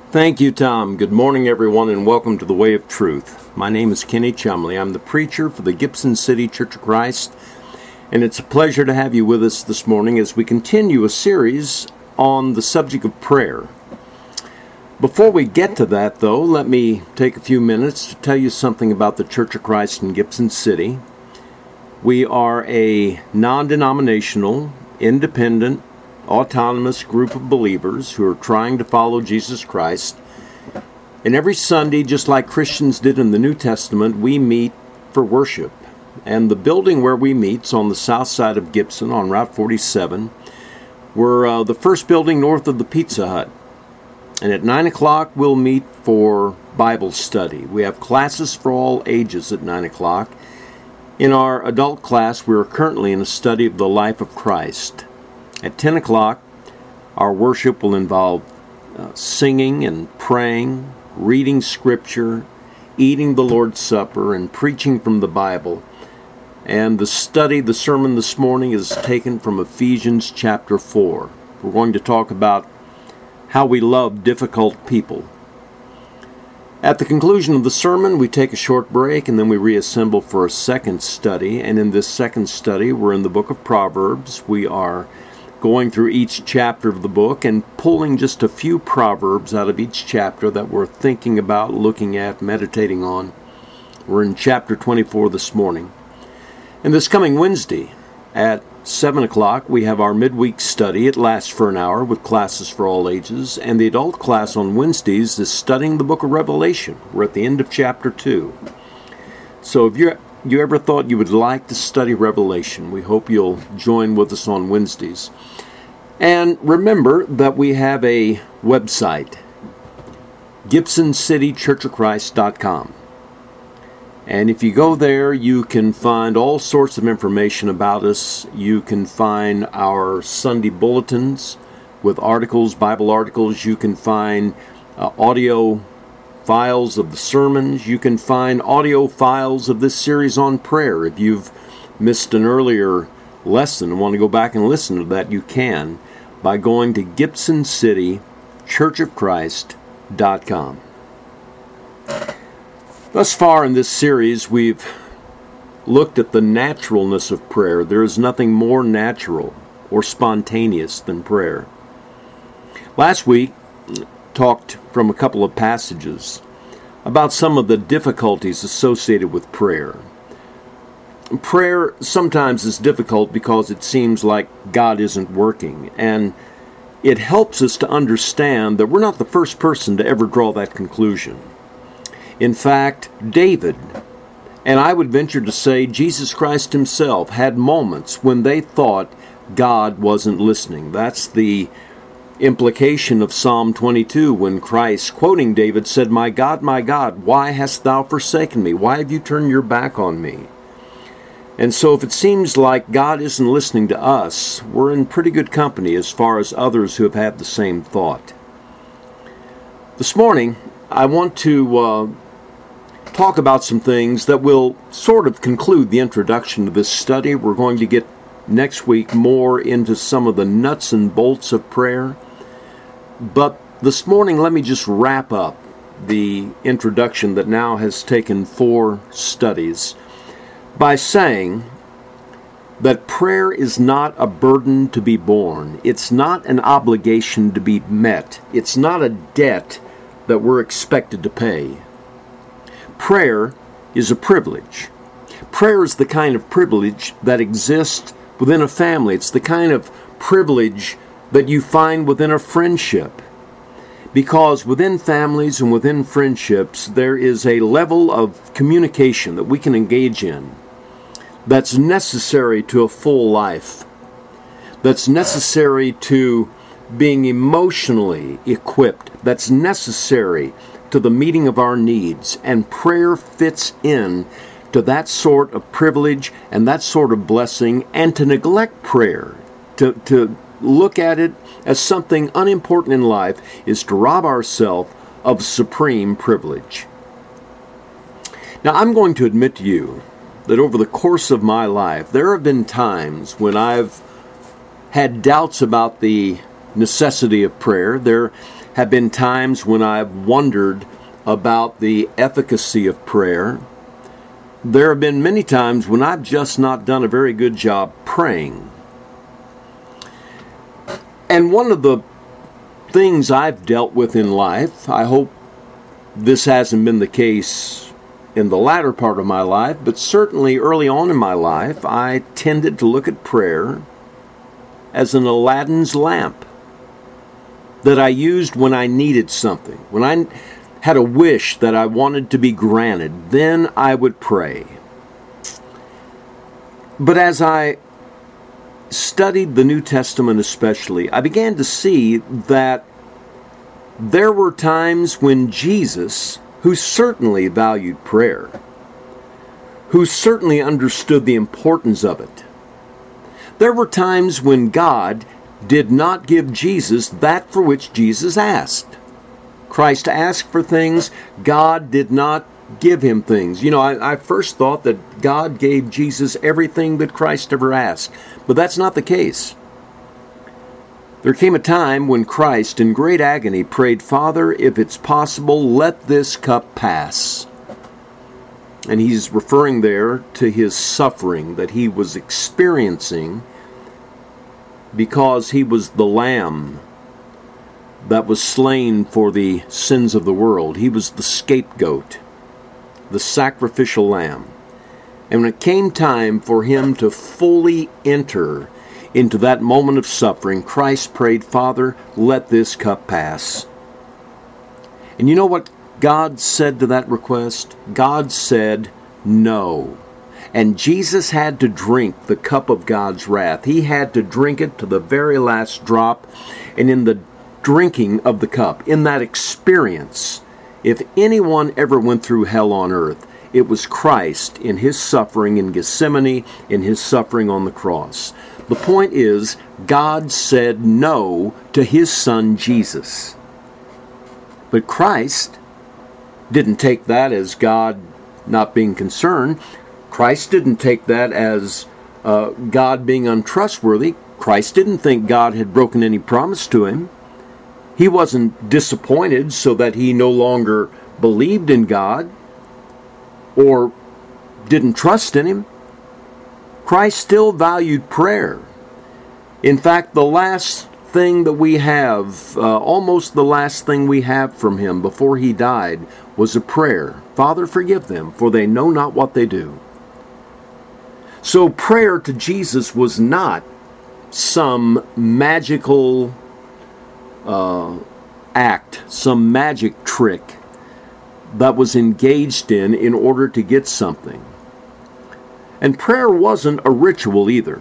Thank you, Tom. Good morning, everyone, and welcome to the Way of Truth. My name is Kenny Chumley. I'm the preacher for the Gibson City Church of Christ, and it's a pleasure to have you with us this morning as we continue a series on the subject of prayer. Before we get to that, though, let me take a few minutes to tell you something about the Church of Christ in Gibson City. We are a non-denominational, independent, autonomous group of believers who are trying to follow Jesus Christ. And every Sunday, just like Christians did in the New Testament, we meet for worship. And the building where we meet is on the south side of Gibson on Route 47. We're the first building north of the Pizza Hut. And at 9 o'clock, we'll meet for Bible study. We have classes for all ages at 9 o'clock. In our adult class, we're currently in a study of the life of Christ. At 10 o'clock, our worship will involve singing and praying, reading Scripture, eating the Lord's Supper, and preaching from the Bible. And the sermon this morning is taken from Ephesians chapter 4. We're going to talk about how we love difficult people. At the conclusion of the sermon, we take a short break and then we reassemble for a second study. And in this second study, we're in the book of Proverbs. We are going through each chapter of the book and pulling just a few proverbs out of each chapter that we're thinking about, looking at, meditating on. We're in chapter 24 this morning. And this coming Wednesday at 7 o'clock, we have our midweek study. It lasts for an hour with classes for all ages. And the adult class on Wednesdays is studying the book of Revelation. We're at the end of chapter 2. So if you ever thought you would like to study Revelation, we hope you'll join with us on Wednesdays. And remember that we have a website, GibsonCityChurchofChrist.com. And if you go there, you can find all sorts of information about us. You can find our Sunday bulletins with articles, Bible articles. You can find audio files of the sermons. You can find audio files of this series on prayer. If you've missed an earlier lesson and want to go back and listen to that, you can by going to GibsonCityChurchofChrist.com. Thus far in this series, we've looked at the naturalness of prayer. There is nothing more natural or spontaneous than prayer. Last week, talked from a couple of passages about some of the difficulties associated with prayer. Prayer sometimes is difficult because it seems like God isn't working, and it helps us to understand that we're not the first person to ever draw that conclusion. In fact, David, and I would venture to say Jesus Christ himself, had moments when they thought God wasn't listening. That's the implication of Psalm 22 when Christ, quoting David, said, my God, why hast thou forsaken me? Why have you turned your back on me?" And so if it seems like God isn't listening to us, we're in pretty good company as far as others who have had the same thought. This morning, I want to talk about some things that will sort of conclude the introduction to this study. We're going to get next week more into some of the nuts and bolts of prayer. But this morning, let me just wrap up the introduction that now has taken 4 studies by saying that prayer is not a burden to be borne. It's not an obligation to be met. It's not a debt that we're expected to pay. Prayer is a privilege. Prayer is the kind of privilege that exists within a family. It's the kind of privilege that you find within a friendship. Because within families and within friendships, there is a level of communication that we can engage in that's necessary to a full life, that's necessary to being emotionally equipped, that's necessary to the meeting of our needs. And prayer fits in to that sort of privilege and that sort of blessing. And to neglect prayer, to look at it as something unimportant in life, is to rob ourselves of supreme privilege. Now, I'm going to admit to you that over the course of my life, there have been times when I've had doubts about the necessity of prayer. There have been times when I've wondered about the efficacy of prayer. There have been many times when I've just not done a very good job praying. And one of the things I've dealt with in life, I hope this hasn't been the case in the latter part of my life, but certainly early on in my life, I tended to look at prayer as an Aladdin's lamp that I used when I needed something. When I had a wish that I wanted to be granted, then I would pray. But as I studied the New Testament especially, I began to see that there were times when Jesus, who certainly valued prayer, who certainly understood the importance of it, there were times when God did not give Jesus that for which Jesus asked. Christ asked for things, God did not give him things. You know, I first thought that God gave Jesus everything that Christ ever asked, but that's not the case. There came a time when Christ, in great agony, prayed, "Father, if it's possible, let this cup pass." And he's referring there to his suffering that he was experiencing because he was the lamb that was slain for the sins of the world. He was the scapegoat, the sacrificial lamb. And when it came time for him to fully enter into that moment of suffering, Christ prayed, "Father, let this cup pass." And you know what God said to that request? God said, "No." And Jesus had to drink the cup of God's wrath. He had to drink it to the very last drop. And in the drinking of the cup, in that experience, if anyone ever went through hell on earth, it was Christ in his suffering in Gethsemane, in his suffering on the cross. The point is, God said no to his son Jesus. But Christ didn't take that as God not being concerned. Christ didn't take that as God being untrustworthy. Christ didn't think God had broken any promise to him. He wasn't disappointed so that he no longer believed in God or didn't trust in him. Christ still valued prayer. In fact, the last thing that we have, almost the last thing we have from him before he died, was a prayer. "Father, forgive them, for they know not what they do." So prayer to Jesus was not some magical act, some magic trick that was engaged in order to get something. And prayer wasn't a ritual either.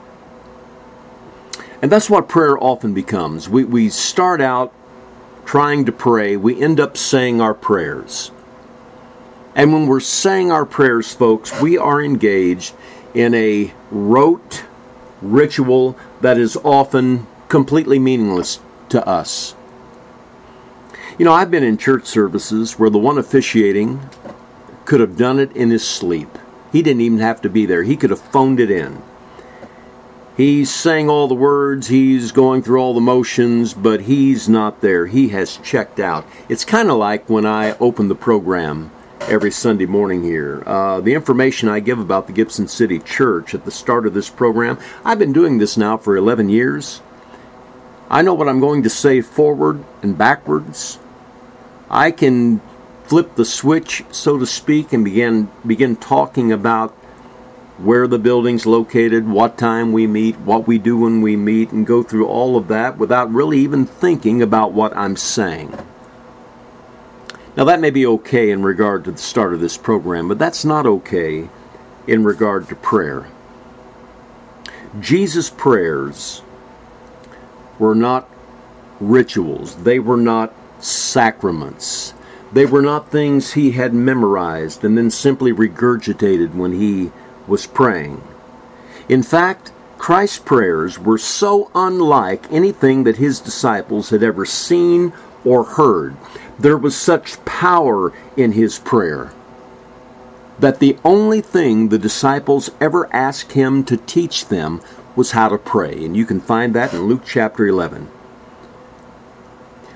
And that's what prayer often becomes. We start out trying to pray, we end up saying our prayers. And when we're saying our prayers, folks, we are engaged in a rote ritual that is often completely meaningless to us. You know, I've been in church services where the one officiating could have done it in his sleep. He didn't even have to be there. He could have phoned it in. He's saying all the words, he's going through all the motions, but he's not there. He has checked out. It's kind of like when I open the program every Sunday morning here. The information I give about the Gibson City Church at the start of this program, I've been doing this now for 11 years. I know what I'm going to say forward and backwards. I can flip the switch, so to speak, and begin talking about where the building's located, what time we meet, what we do when we meet, and go through all of that without really even thinking about what I'm saying. Now that may be okay in regard to the start of this program, but that's not okay in regard to prayer. Jesus' prayers were not rituals. They were not sacraments. They were not things he had memorized and then simply regurgitated when he was praying. In fact, Christ's prayers were so unlike anything that his disciples had ever seen or heard. There was such power in his prayer that the only thing the disciples ever asked him to teach them was how to pray. And you can find that in Luke chapter 11.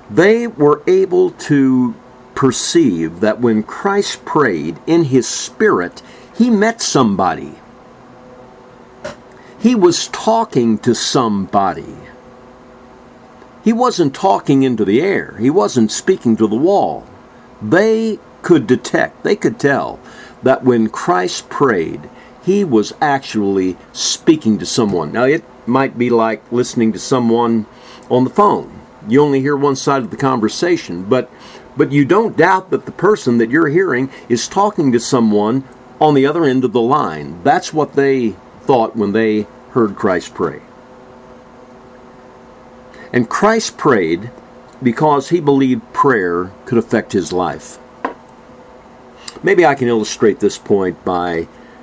They were able to perceive that when Christ prayed in his spirit, he met somebody. He was talking to somebody. He wasn't talking into the air. He wasn't speaking to the wall. They could detect, they could tell that when Christ prayed, he was actually speaking to someone. Now, it might be like listening to someone on the phone. You only hear one side of the conversation, but you don't doubt that the person that you're hearing is talking to someone on the other end of the line. That's what they thought when they heard Christ pray. And Christ prayed because he believed prayer could affect his life. Maybe I can illustrate this point by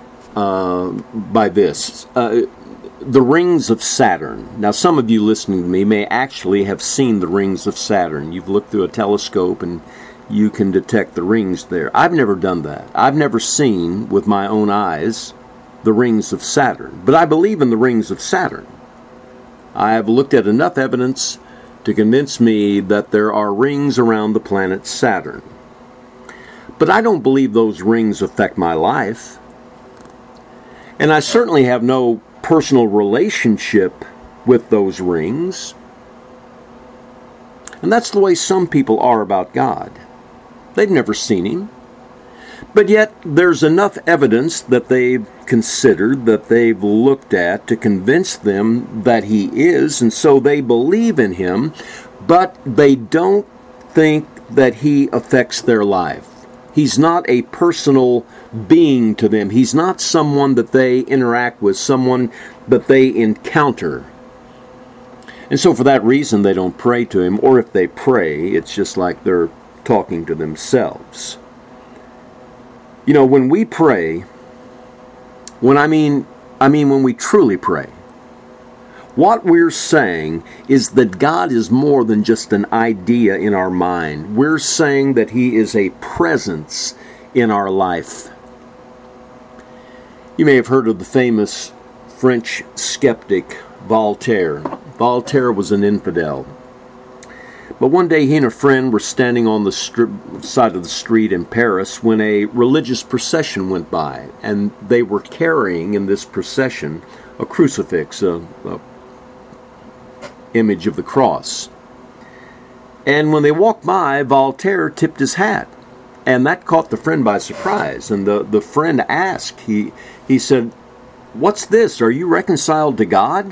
this. The rings of Saturn. Now, some of you listening to me may actually have seen the rings of Saturn. You've looked through a telescope and you can detect the rings there. I've never done that. I've never seen with my own eyes the rings of Saturn. But I believe in the rings of Saturn. I have looked at enough evidence to convince me that there are rings around the planet Saturn. But I don't believe those rings affect my life. And I certainly have no personal relationship with those rings. And that's the way some people are about God. They've never seen him. But yet there's enough evidence that they've considered, that they've looked at to convince them that he is, and so they believe in him, but they don't think that he affects their life. He's not a personal being to them. He's not someone that they interact with, someone that they encounter. And so for that reason, they don't pray to him, or if they pray, it's just like they're talking to themselves. You know, when we pray, when when we truly pray, what we're saying is that God is more than just an idea in our mind. We're saying that he is a presence in our life. You may have heard of the famous French skeptic Voltaire. Voltaire was an infidel. But one day he and a friend were standing on the side of the street in Paris when a religious procession went by, and they were carrying in this procession a crucifix, a image of the cross. And when they walked by, Voltaire tipped his hat, and that caught the friend by surprise. And the friend asked, he said, "What's this? Are you reconciled to God?"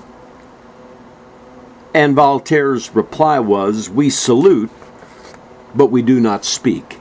And Voltaire's reply was, "We salute, but we do not speak."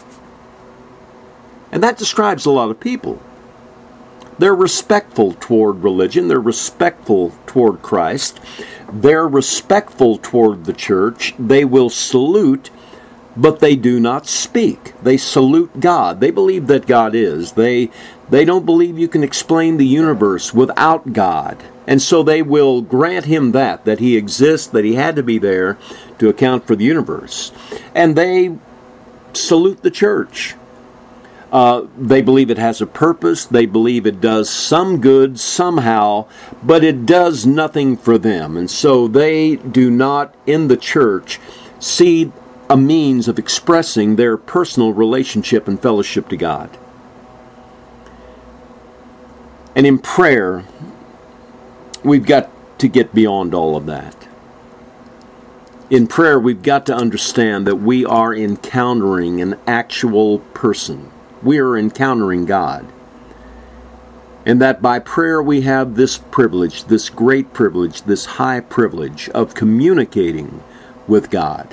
And that describes a lot of people. They're respectful toward religion. They're respectful toward Christ. They're respectful toward the church. They will salute, but they do not speak. They salute God. They believe that God is. They don't believe you can explain the universe without God. And so they will grant him that he exists, that he had to be there to account for the universe. And they salute the church. They believe it has a purpose. They believe it does some good somehow, but it does nothing for them. And so they do not, in the church, see a means of expressing their personal relationship and fellowship to God. And in prayer, we've got to get beyond all of that. In prayer, we've got to understand that we are encountering an actual person. We are encountering God. And that by prayer we have this privilege, this great privilege, this high privilege of communicating with God.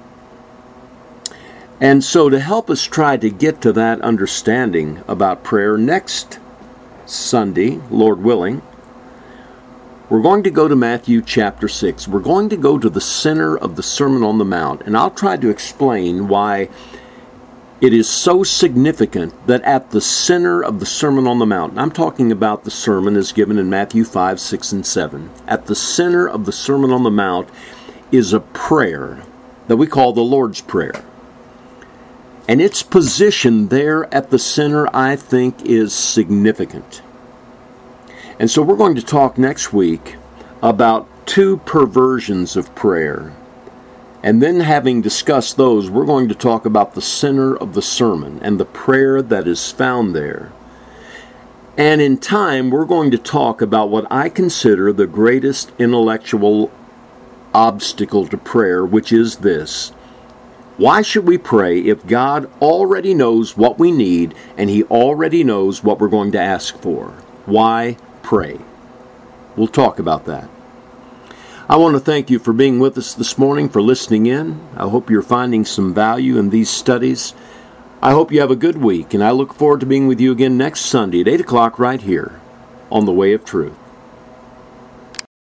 And so to help us try to get to that understanding about prayer, next Sunday, Lord willing, we're going to go to Matthew chapter 6. We're going to go to the center of the Sermon on the Mount, and I'll try to explain why it is so significant that at the center of the Sermon on the Mount, and I'm talking about the sermon as given in Matthew 5, 6, and 7. At the center of the Sermon on the Mount is a prayer that we call the Lord's Prayer. And its position there at the center, I think, is significant. And so we're going to talk next week about two perversions of prayer. And then, having discussed those, we're going to talk about the center of the sermon and the prayer that is found there. And in time, we're going to talk about what I consider the greatest intellectual obstacle to prayer, which is this. Why should we pray if God already knows what we need and He already knows what we're going to ask for? Why pray? We'll talk about that. I want to thank you for being with us this morning, for listening in. I hope you're finding some value in these studies. I hope you have a good week, and I look forward to being with you again next Sunday at 8 o'clock right here on The Way of Truth.